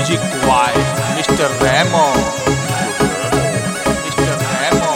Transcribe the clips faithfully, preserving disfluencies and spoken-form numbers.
Music by mister Remo. mister Remo.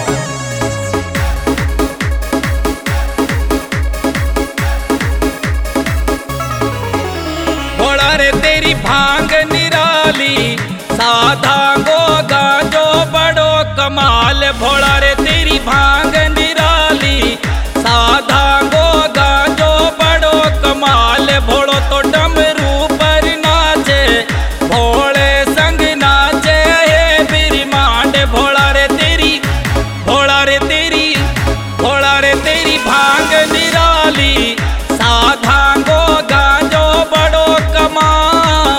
Bhola रे तेरी भांग निराली, साधा गो गांजो बड़ो कमाल। भोला रे तेरी भांग निराली, साधा गो गांजो बड़ो कमाल। भोलो तो डमरू पर नाचे, भोले संग नाचे हे बिरमांड। भोला रे तेरी, भोला रे तेरी, भोला रे तेरी भांग निराली, साधा गो गांजो बड़ो कमाल।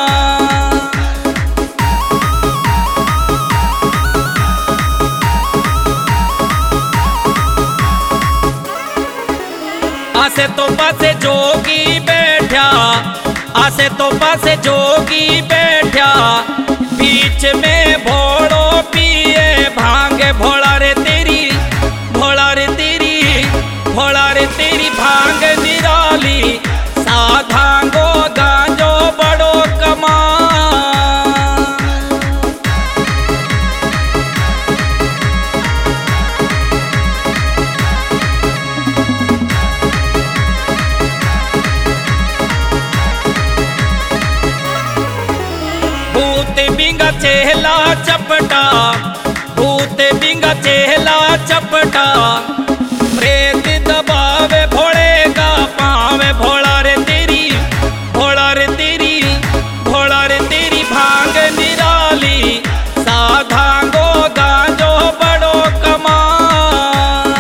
आसे तो पासे जोगी बैठा, आसे तो पासे जोगी बैठा, बीच में भोलो पिए भांग। भोला रे तेरी, भोला रे तेरी, भोला रे तेरी भांग निराली, साधा गो गांजो बड़ो कमाल। भूत बिंगा चेहला चपटा, भूत बिंगा चेहला चपटा, प्रेत दबावे भोले का पावे। भोला रे तेरी, भोला रे तेरी, भोला रे तेरी भांग निराली, साधा गो गांजो बड़ो कमाल।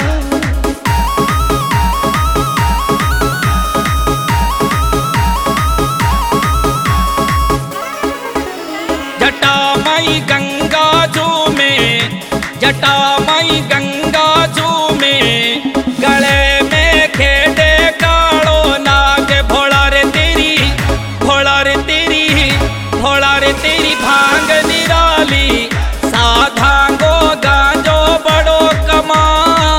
जटा माई गंगा जू में, जटा माई गंगा जू में, गले में खेड़े कालो नाग। भोला रे तेरी, भोला रे तेरी, भोला रे तेरी भांग निराली, साधा गो गांजो बड़ो कमाल।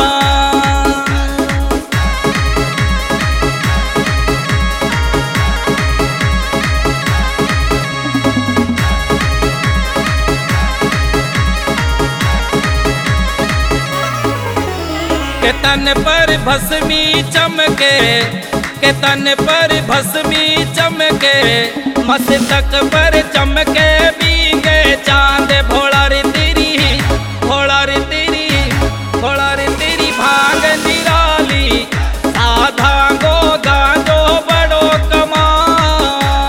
के तन पर भस्मी चमके, के तन पर भस्मी चमके, मस्तक पर चमके बींगे चांद। भोला रे तेरी, भोला रे तेरी, भोला रे तेरी भांग निराली, साधा गो गांजो बड़ो कमाल।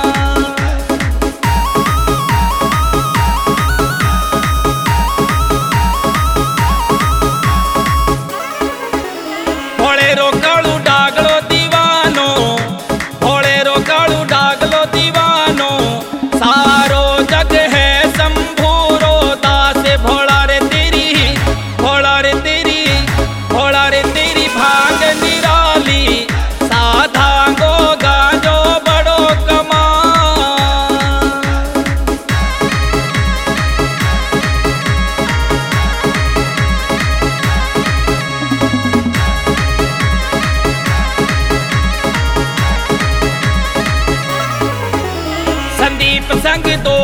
भोले रो कालू डागलो दीवानो, भोले रो कालू डागलो दीवानो, सारो जग है शंभूरो दास। भोला रे तेरी, भोला रे तेरी, भोला रे तेरी भांग निराली, साधा गो गांजो बड़ो कमाल। संदीप संग दो